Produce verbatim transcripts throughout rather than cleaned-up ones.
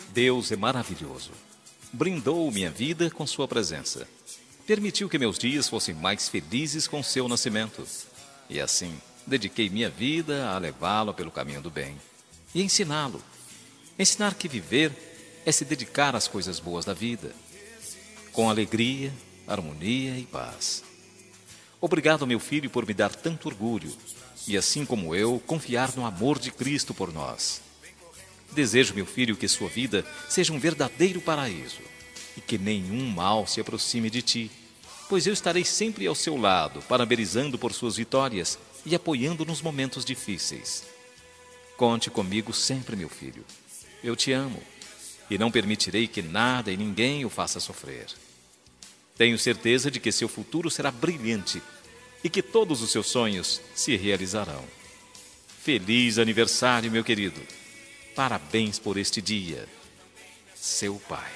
Deus é maravilhoso. Brindou minha vida com sua presença. Permitiu que meus dias fossem mais felizes com seu nascimento. E assim, dediquei minha vida a levá-lo pelo caminho do bem e ensiná-lo. Ensinar que viver é se dedicar às coisas boas da vida, com alegria, harmonia e paz. Obrigado, meu filho, por me dar tanto orgulho e, assim como eu, confiar no amor de Cristo por nós. Desejo, meu filho, que sua vida seja um verdadeiro paraíso e que nenhum mal se aproxime de ti, pois eu estarei sempre ao seu lado, parabenizando por suas vitórias e apoiando nos momentos difíceis. Conte comigo sempre, meu filho. Eu te amo e não permitirei que nada e ninguém o faça sofrer. Tenho certeza de que seu futuro será brilhante e que todos os seus sonhos se realizarão. Feliz aniversário, meu querido. Parabéns por este dia. Seu pai.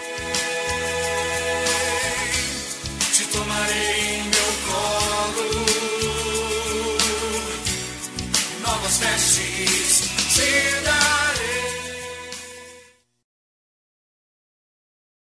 Te tomarei em meu colo, novas vestes.